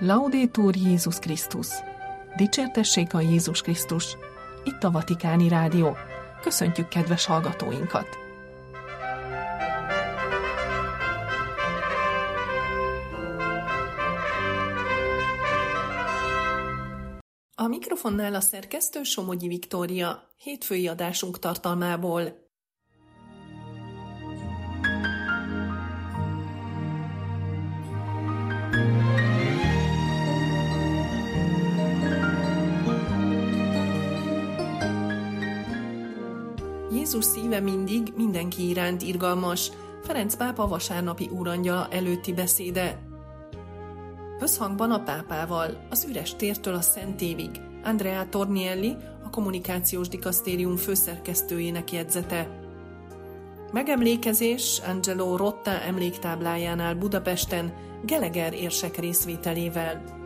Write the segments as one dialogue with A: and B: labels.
A: Laudetur Jézus Krisztus! Dicsértessék a Jézus Krisztus! Itt a Vatikáni Rádió. Köszöntjük kedves hallgatóinkat! A mikrofonnál a szerkesztő Somogyi Viktória, hétfői adásunk tartalmából. Jézus szíve mindig mindenki iránt irgalmas. Ferenc pápa vasárnapi úrangyala előtti beszéde. Összhangban a pápával, az üres tértől a Szentévig. Andrea Tornielli, a kommunikációs dikasztérium főszerkesztőjének jegyzete. Megemlékezés Angelo Rotta emléktáblájánál Budapesten Geleger érsek részvételével.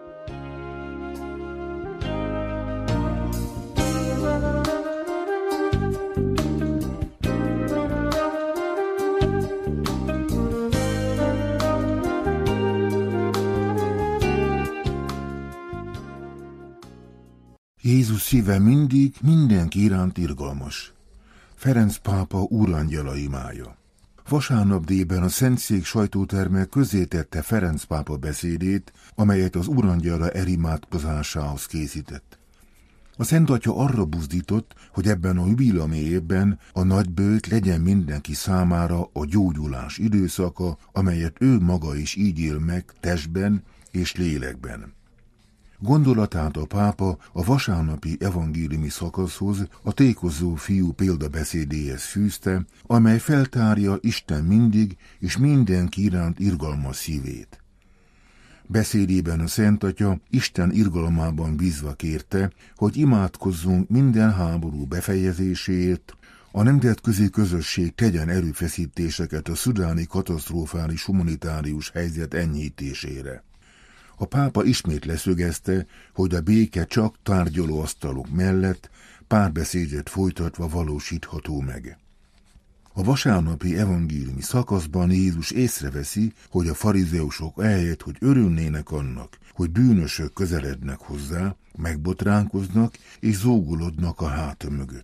B: Jézus szíve mindig mindenki iránt irgalmas. Ferenc pápa úrangyala imája. Vasárnap délben a Szentszék sajtóterme közzétette Ferenc pápa beszédét, amelyet az úrangyala elimádkozásához készített. A Szent Atya arra buzdított, hogy ebben a jubileumi évben a nagybőjt legyen mindenki számára a gyógyulás időszaka, amelyet ő maga is így él meg testben és lélekben. Gondolatát a pápa a vasárnapi evangéliumi szakaszhoz, a tékozó fiú példabeszédéhez fűzte, amely feltárja Isten mindig és mindenki iránt irgalmas szívét. Beszédében a Szent Atya Isten irgalmában bízva kérte, hogy imádkozzunk minden háború befejezéséért, a nemzetközi közösség tegyen erőfeszítéseket a szudáni katasztrofális humanitárius helyzet enyhítésére. A pápa ismét leszögezte, hogy a béke csak tárgyalóasztalok mellett párbeszédet folytatva valósítható meg. A vasárnapi evangéliumi szakaszban Jézus észreveszi, hogy a farizeusok ehelyett, hogy örülnének annak, hogy bűnösök közelednek hozzá, megbotránkoznak és zúgolódnak a háta mögött.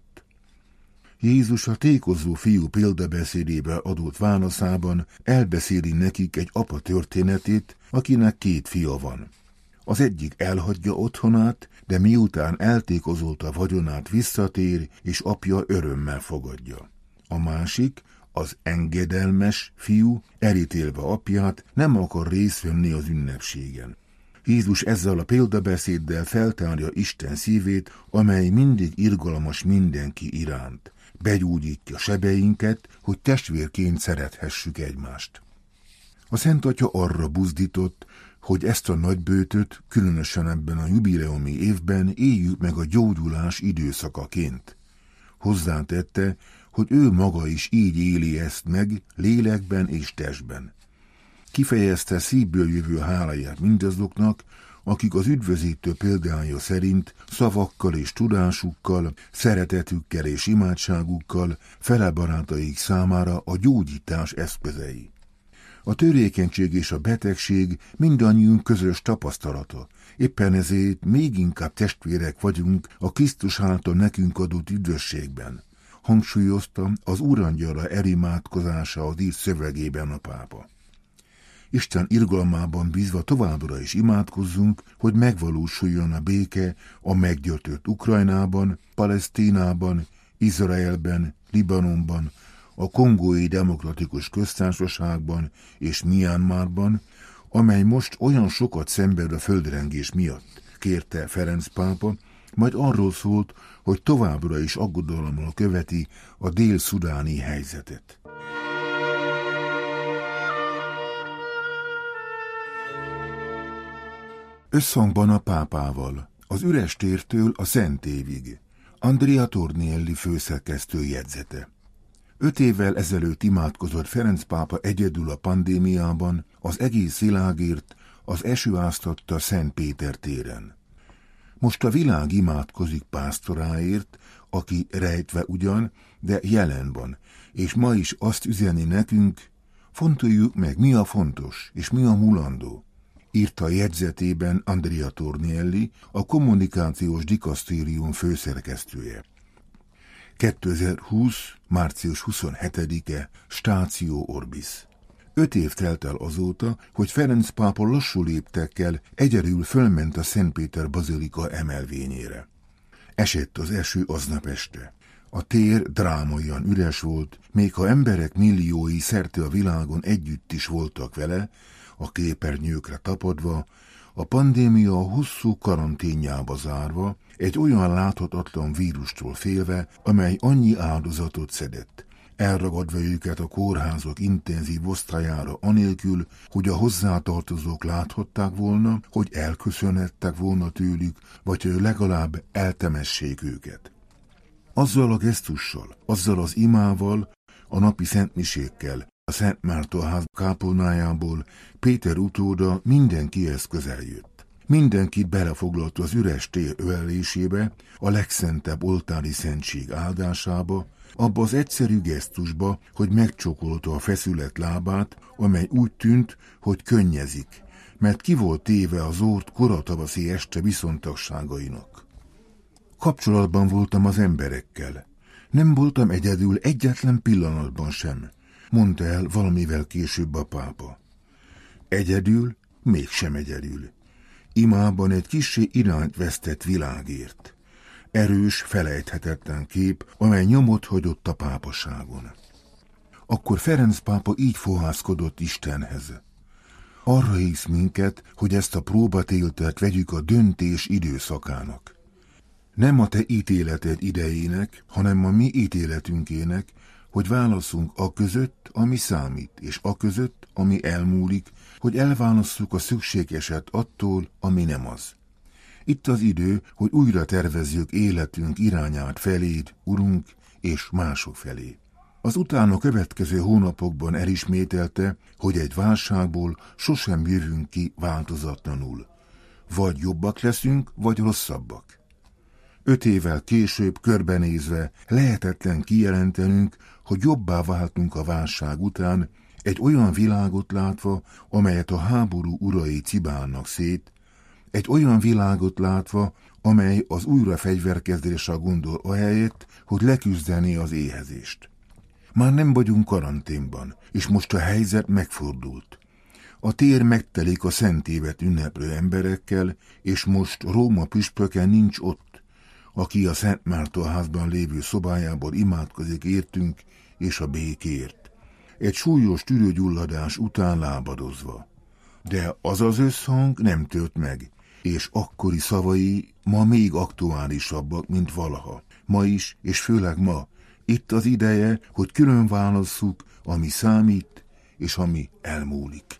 B: Jézus a tékozó fiú példabeszédébe adott válaszában elbeszéli nekik egy apa történetét, akinek 2 fia van. Az egyik elhagyja otthonát, de miután eltékozolta vagyonát visszatér, és apja örömmel fogadja. A másik, az engedelmes fiú, elítélve apját, nem akar részt venni az ünnepségen. Jézus ezzel a példabeszéddel feltárja Isten szívét, amely mindig irgalmas mindenki iránt. Begyógyítja sebeinket, hogy testvérként szerethessük egymást. A Szent Atya arra buzdított, hogy ezt a nagybőtöt, különösen ebben a jubileumi évben éljük meg a gyógyulás időszakaként. Hozzátette, hogy ő maga is így éli ezt meg, lélekben és testben. Kifejezte szívből jövő háláját mindazoknak, akik az üdvözítő példája szerint szavakkal és tudásukkal, szeretetükkel és imádságukkal fele barátaik számára a gyógyítás eszközei. A törékenység és a betegség mindannyiunk közös tapasztalata. Éppen ezért még inkább testvérek vagyunk a Krisztus által nekünk adott üdvösségben, hangsúlyozta az úrangyala elimádkozása az írt szövegében a pápa. Isten irgalmában bízva továbbra is imádkozzunk, hogy megvalósuljon a béke a meggyötört Ukrajnában, Palesztinában, Izraelben, Libanonban, a Kongói Demokratikus Köztársaságban és Myanmarban, amely most olyan sokat szenved a földrengés miatt, kérte Ferenc pápa, majd arról szólt, hogy továbbra is aggodalommal követi a dél-szudáni helyzetet. Összhangban a pápával, az üres tértől a Szentévig. Andrea Tornielli főszerkesztő jegyzete. 5 évvel ezelőtt imádkozott Ferenc pápa egyedül a pandémiában, az egész világért, az eső áztatta Szent Péter téren. Most a világ imádkozik pásztoráért, aki rejtve ugyan, de jelen van, és ma is azt üzeni nekünk, fontoljuk meg, mi a fontos, és mi a mulandó. írta a jegyzetében Andrea Tornielli, a kommunikációs dikasztérium főszerkesztője. 2020. március 27-e, Stáció Orbis. 5 év telt el azóta, hogy Ferenc pápa lassú léptekkel egyedül fölment a Szentpéter bazilika emelvényére. Esett az eső aznap este. A tér drámaian üres volt, még ha emberek milliói szerte a világon együtt is voltak vele, a képernyőkre tapadva, a pandémia hosszú karanténjába zárva, egy olyan láthatatlan vírustól félve, amely annyi áldozatot szedett, elragadva őket a kórházak intenzív osztályára anélkül, hogy a hozzátartozók láthatták volna, hogy elköszönhettek volna tőlük, vagy hogy legalább eltemessék őket. Azzal a gesztussal, azzal az imával, a napi szentmisékkel, a Szent Mártonház kápolnájából Péter utóda mindenkihez közel jött. Mindenkit belefoglalta az üres tér ölelésébe, a legszentebb oltári szentség áldásába, abba az egyszerű gesztusba, hogy megcsokolta a feszület lábát, amely úgy tűnt, hogy könnyezik, mert ki volt téve az ort koratavaszi este viszontagságainak. Kapcsolatban voltam az emberekkel. Nem voltam egyedül egyetlen pillanatban sem, mondta el valamivel később a pápa. Egyedül, mégsem egyedül. Imában egy kissé irányt vesztett világért. Erős, felejthetetlen kép, amely nyomot hagyott a pápaságon. Akkor Ferenc pápa így fohászkodott Istenhez. Arra hisz minket, hogy ezt a próbatéltet vegyük a döntés időszakának. Nem a te ítéleted idejének, hanem a mi ítéletünkének, hogy válaszunk a között, ami számít, és a között, ami elmúlik, hogy elválasszuk a szükségeset attól, ami nem az. Itt az idő, hogy újra tervezzük életünk irányát feléd, Urunk, és mások felé. Az utána következő hónapokban elismételte, hogy egy válságból sosem jövünk ki változatlanul. Vagy jobbak leszünk, vagy rosszabbak. 5 évvel később körbenézve lehetetlen kijelentenünk, hogy jobbá váltunk a válság után, egy olyan világot látva, amelyet a háború urai cibálnak szét, egy olyan világot látva, amely az újrafegyverkezésre gondol ahelyett, hogy leküzdeni az éhezést. Már nem vagyunk karanténban, és most a helyzet megfordult. A tér megtelik a szent évet ünneplő emberekkel, és most Róma püspöke nincs ott, aki a Szent Mártonházban lévő szobájából imádkozik értünk és a békért. Egy súlyos tüdőgyulladás után lábadozva. De az az összhang nem tört meg, és akkori szavai ma még aktuálisabbak, mint valaha. Ma is, és főleg ma, itt az ideje, hogy külön válasszuk, ami számít, és ami elmúlik.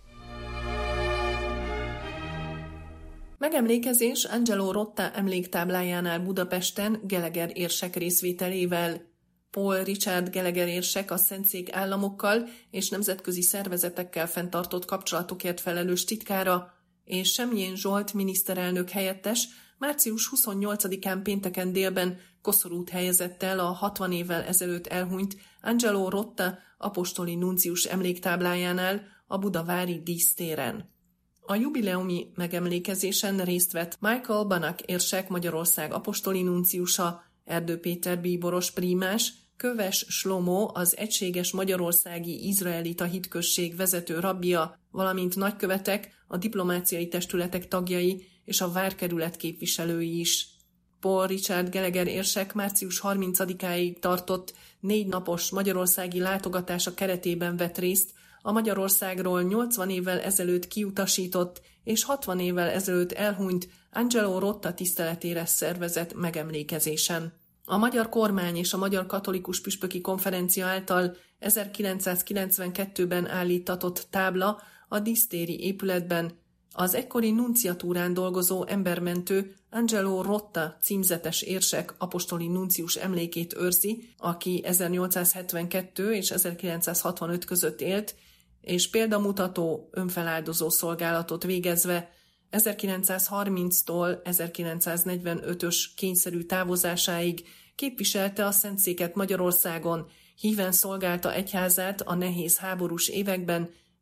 A: Megemlékezés Angelo Rotta emléktáblájánál Budapesten Gallagher érsek részvételével. Paul Richard Gallagher érsek a Szentszék államokkal és nemzetközi szervezetekkel fenntartott kapcsolatokért felelős titkára, és Semjén Zsolt miniszterelnök helyettes március 28-án pénteken délben koszorút helyezett el a 60 évvel ezelőtt elhunyt Angelo Rotta apostoli nuncius emléktáblájánál a budavári dísztéren. A jubileumi megemlékezésen részt vett Michael Banach érsek Magyarország apostoli nunciusa, Erdő Péter bíboros prímás, Köves Slomó az egységes magyarországi izraelita hitközség vezető rabbia, valamint nagykövetek, a diplomáciai testületek tagjai és a várkerület képviselői is. Paul Richard Gallagher érsek március 30-áig tartott 4 napos magyarországi látogatása keretében vett részt a Magyarországról 80 évvel ezelőtt kiutasított és 60 évvel ezelőtt elhunyt Angelo Rotta tiszteletére szervezett megemlékezésen. A magyar kormány és a Magyar Katolikus Püspöki Konferencia által 1992-ben állítatott tábla a dísztéri épületben az ekkori nunciatúrán dolgozó embermentő Angelo Rotta címzetes érsek apostoli nuncius emlékét őrzi, aki 1872 és 1965 között élt, és példamutató, önfeláldozó szolgálatot végezve 1930-tól 1945-ös kényszerű távozásáig képviselte a Szentszéket Magyarországon, híven szolgálta egyházát a nehéz háborús években,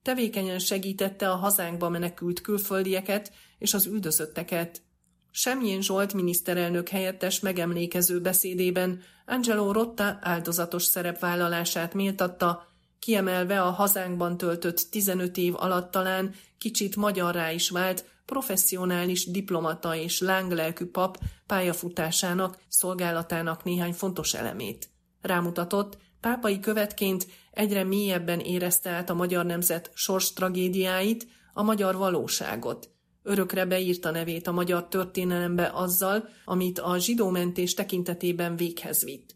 A: Tevékenyen segítette a hazánkba menekült külföldieket és az üldözötteket. Semjén Zsolt miniszterelnök helyettes megemlékező beszédében Angelo Rotta áldozatos szerepvállalását méltatta, kiemelve a hazánkban töltött 15 év alatt talán kicsit magyarrá is vált professzionális diplomata és lánglelkű pap pályafutásának, szolgálatának néhány fontos elemét. Rámutatott, pápai követként egyre mélyebben érezte át a magyar nemzet sors tragédiáit, a magyar valóságot. Örökre beírta nevét a magyar történelembe azzal, amit a zsidómentés tekintetében véghez vitt.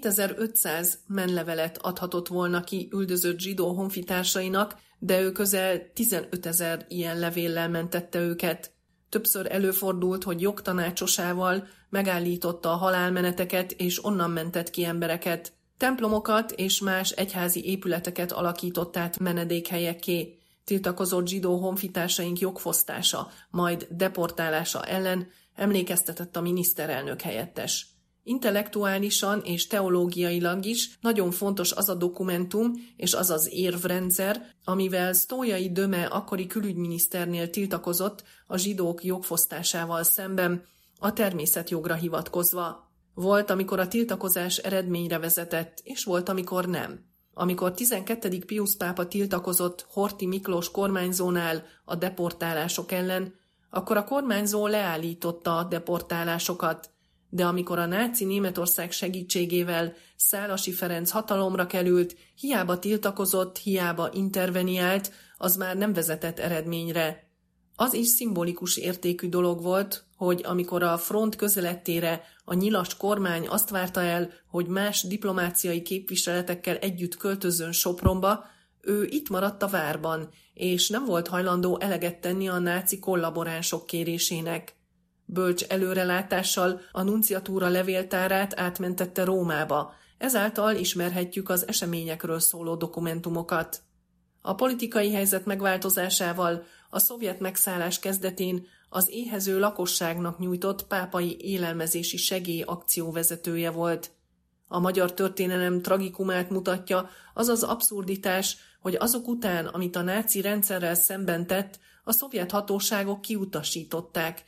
A: 2500 menlevelet adhatott volna ki üldözött zsidó honfitársainak, de ő közel 15 000 ilyen levéllel mentette őket. Többször előfordult, hogy jogtanácsosával megállította a halálmeneteket és onnan mentett ki embereket. Templomokat és más egyházi épületeket alakított át menedékhelyekké. Tiltakozott zsidó honfitársaink jogfosztása, majd deportálása ellen emlékeztetett a miniszterelnök helyettes. Intellektuálisan és teológiailag is nagyon fontos az a dokumentum és az az érvrendszer, amivel Sztójai Döme akkori külügyminiszternél tiltakozott a zsidók jogfosztásával szemben, a természetjogra hivatkozva. Volt, amikor a tiltakozás eredményre vezetett, és volt, amikor nem. Amikor 12. Piusz pápa tiltakozott Horthy Miklós kormányzónál a deportálások ellen, akkor a kormányzó leállította a deportálásokat, de amikor a náci Németország segítségével Szálasi Ferenc hatalomra került, hiába tiltakozott, hiába interveniált, az már nem vezetett eredményre. Az is szimbolikus értékű dolog volt, hogy amikor a front közelettére a nyilas kormány azt várta el, hogy más diplomáciai képviseletekkel együtt költözön Sopronba, ő itt maradt a várban, és nem volt hajlandó eleget tenni a náci kollaboránsok kérésének. Bölcs előrelátással a nunciatúra levéltárát átmentette Rómába, ezáltal ismerhetjük az eseményekről szóló dokumentumokat. A politikai helyzet megváltozásával a szovjet megszállás kezdetén az éhező lakosságnak nyújtott pápai élelmezési segélyakció vezetője volt. A magyar történelem tragikumát mutatja az az abszurditás, hogy azok után, amit a náci rendszerrel szemben tett, a szovjet hatóságok kiutasították.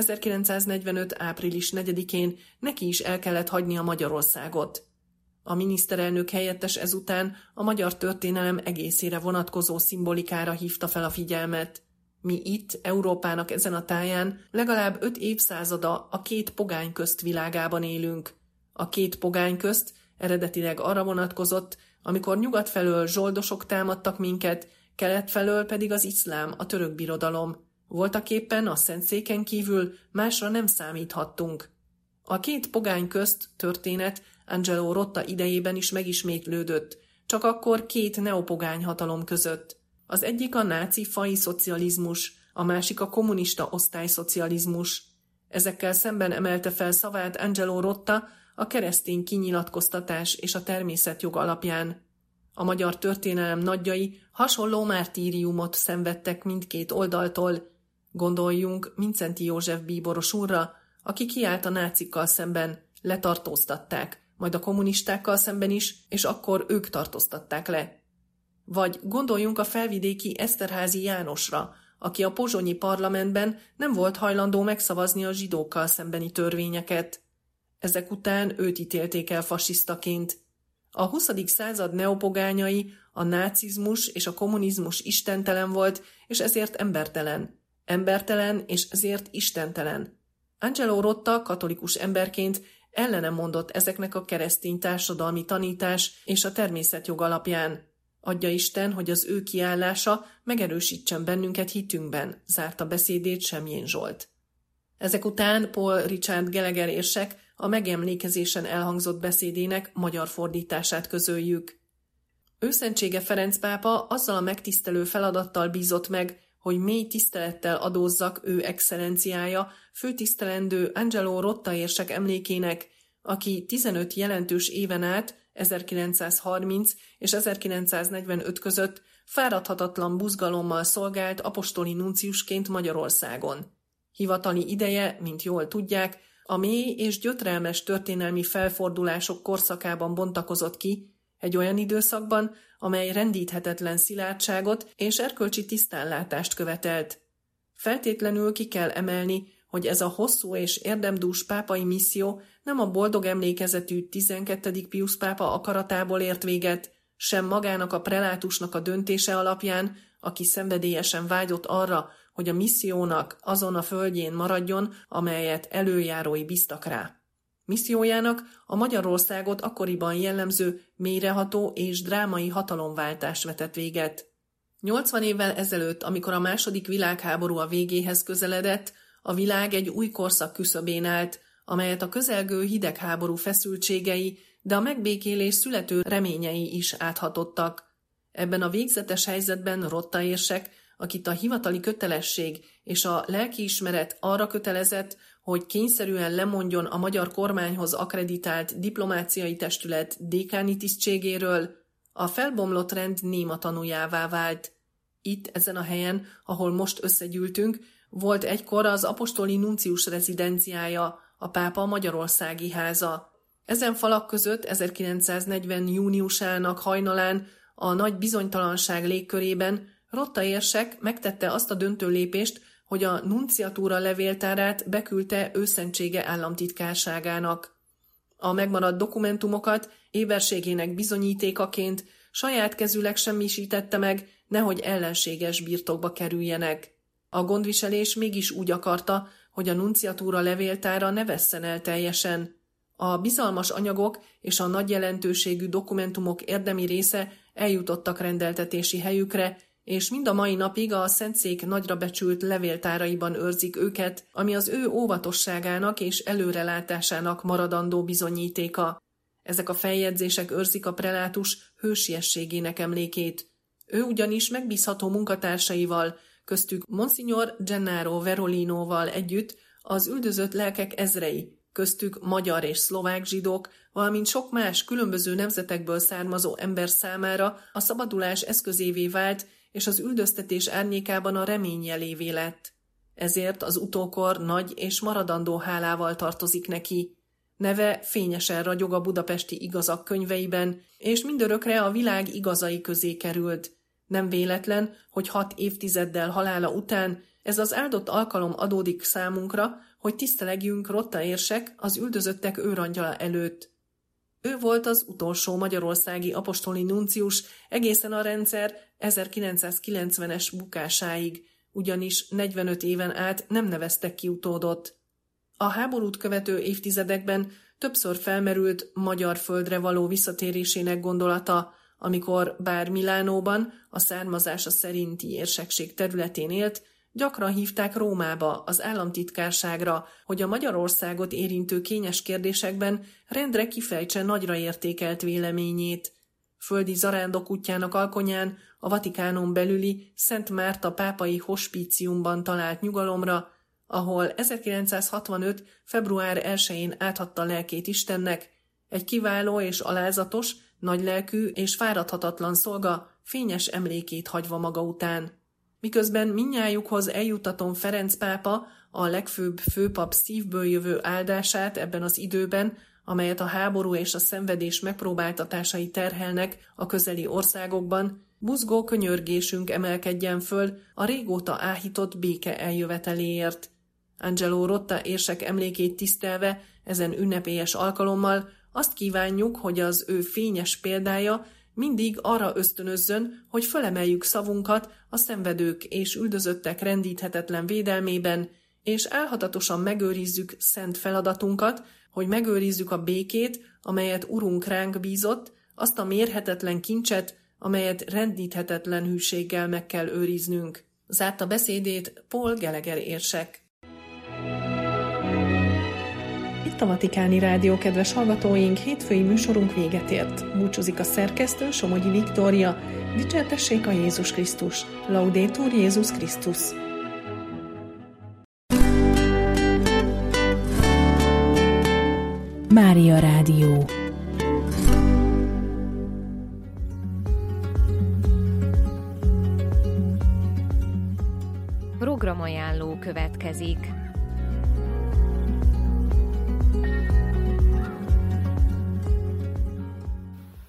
A: 1945. április 4-én neki is el kellett hagynia Magyarországot. A miniszterelnök helyettes ezután a magyar történelem egészére vonatkozó szimbolikára hívta fel a figyelmet. Mi itt, Európának ezen a táján legalább 5 évszázada a két pogány közt világában élünk. A két pogány közt eredetileg arra vonatkozott, amikor nyugat felől zsoldosok támadtak minket, kelet felől pedig az iszlám, a török birodalom. Voltaképpen a Szentszéken kívül másra nem számíthattunk. A két pogány közt történet Angelo Rotta idejében is megismétlődött, csak akkor két neopogány hatalom között. Az egyik a náci faji szocializmus, a másik a kommunista osztályszocializmus. Ezekkel szemben emelte fel szavát Angelo Rotta a keresztény kinyilatkoztatás és a természetjog alapján. A magyar történelem nagyjai hasonló mártíriumot szenvedtek mindkét oldaltól. Gondoljunk Mindszenty József bíboros úrra, aki kiállt a nácikkal szemben, letartóztatták, majd a kommunistákkal szemben is, és akkor ők tartóztatták le. Vagy gondoljunk a felvidéki Eszterházy Jánosra, aki a pozsonyi parlamentben nem volt hajlandó megszavazni a zsidókkal szembeni törvényeket. Ezek után őt ítélték el fasisztaként. A 20. század neopogányai, a nácizmus és a kommunizmus istentelen volt, és ezért embertelen. Embertelen, és ezért istentelen. Angelo Rotta katolikus emberként ellenem mondott ezeknek a keresztény társadalmi tanítás és a természetjog alapján. Adja Isten, hogy az ő kiállása megerősítsen bennünket hitünkben, zárta beszédét Semjén Zsolt. Ezek után Paul Richard Gallagher érsek a megemlékezésen elhangzott beszédének magyar fordítását közöljük. Őszentsége Ferenc pápa azzal a megtisztelő feladattal bízott meg, hogy mély tisztelettel adózzak ő excellenciája főtisztelendő Angelo Rotta érsek emlékének, aki 15 jelentős éven át 1930 és 1945 között fáradhatatlan buzgalommal szolgált apostoli nunciusként Magyarországon. Hivatali ideje, mint jól tudják, a mély és gyötrelmes történelmi felfordulások korszakában bontakozott ki, Egy olyan időszakban, amely rendíthetetlen szilárdságot és erkölcsi tisztánlátást követelt. Feltétlenül ki kell emelni, hogy ez a hosszú és érdemdús pápai misszió nem a boldog emlékezetű 12. Piusz pápa akaratából ért véget, sem magának a prelátusnak a döntése alapján, aki szenvedélyesen vágyott arra, hogy a missziónak azon a földjén maradjon, amelyet előjárói bíztak rá. Missziójának a Magyarországot akkoriban jellemző mélyreható és drámai hatalomváltás vetett véget. 80 évvel ezelőtt, amikor a II. Világháború a végéhez közeledett, a világ egy új korszak küszöbén állt, amelyet a közelgő hidegháború feszültségei, de a megbékélés születő reményei is áthatottak. Ebben a végzetes helyzetben Rotta érsek, akit a hivatali kötelesség és a lelkiismeret arra kötelezett, hogy kényszerűen lemondjon a magyar kormányhoz akkreditált diplomáciai testület dékáni tisztségéről, a felbomlott rend néma tanújává vált. Itt, ezen a helyen, ahol most összegyűltünk, volt egykor az apostoli nuncius rezidenciája, a pápa magyarországi háza. Ezen falak között 1940. júniusának hajnalán a nagy bizonytalanság légkörében Rotta érsek megtette azt a döntő lépést, hogy a nunciatúra levéltárát beküldte őszentsége államtitkárságának. A megmaradt dokumentumokat éberségének bizonyítékaként saját kezűleg semmisítette meg, nehogy ellenséges birtokba kerüljenek. A gondviselés mégis úgy akarta, hogy a nunciatúra levéltára ne vesszen el teljesen. A bizalmas anyagok és a nagy jelentőségű dokumentumok érdemi része eljutottak rendeltetési helyükre, és mind a mai napig a Szentszék nagyra becsült levéltáraiban őrzik őket, ami az ő óvatosságának és előrelátásának maradandó bizonyítéka. Ezek a feljegyzések őrzik a prelátus hősiességének emlékét. Ő ugyanis megbízható munkatársaival, köztük Monsignor Gennaro Verolinoval együtt az üldözött lelkek ezrei, köztük magyar és szlovák zsidók, valamint sok más különböző nemzetekből származó ember számára a szabadulás eszközévé vált, és az üldöztetés árnyékában a remény jelévé lett. Ezért az utókor nagy és maradandó hálával tartozik neki. Neve fényesen ragyog a budapesti igazak könyveiben, és mindörökre a világ igazai közé került. Nem véletlen, hogy 6 évtizeddel halála után ez az áldott alkalom adódik számunkra, hogy tisztelegjünk Rotta érsek az üldözöttek őrangyala előtt. Ő volt az utolsó magyarországi apostoli nuncius egészen a rendszer 1990-es bukásáig, ugyanis 45 éven át nem neveztek ki utódot. A háborút követő évtizedekben többször felmerült magyar földre való visszatérésének gondolata, amikor bár Milánóban a származása szerinti érsekség területén élt, gyakran hívták Rómába, az államtitkárságra, hogy a Magyarországot érintő kényes kérdésekben rendre kifejtse nagyra értékelt véleményét. Földi zarándok útjának alkonyán a Vatikánon belüli Szent Márta pápai hospíciumban talált nyugalomra, ahol 1965. február 1-én átadta lelkét Istennek, egy kiváló és alázatos, nagylelkű és fáradhatatlan szolga fényes emlékét hagyva maga után. Miközben mindnyájukhoz eljutatom Ferenc pápa a legfőbb főpap szívből jövő áldását ebben az időben, amelyet a háború és a szenvedés megpróbáltatásai terhelnek a közeli országokban, buzgó könyörgésünk emelkedjen föl a régóta áhított béke eljöveteléért. Angelo Rotta érsek emlékét tisztelve ezen ünnepélyes alkalommal azt kívánjuk, hogy az ő fényes példája mindig arra ösztönözzön, hogy fölemeljük szavunkat a szenvedők és üldözöttek rendíthetetlen védelmében, és álhatatosan megőrizzük szent feladatunkat, hogy megőrizzük a békét, amelyet Urunk ránk bízott, azt a mérhetetlen kincset, amelyet rendíthetetlen hűséggel meg kell őriznünk. Zárta beszédét Paul Gallagher érsek. Itt a Vatikáni Rádió, kedves hallgatóink, hétfői műsorunk véget ért. Búcsúzik a szerkesztő, Somogyi Viktória. Dicsértessék a Jézus Krisztus! Laudetur Jézus Krisztus!
C: Mária Rádió. Programajánló következik.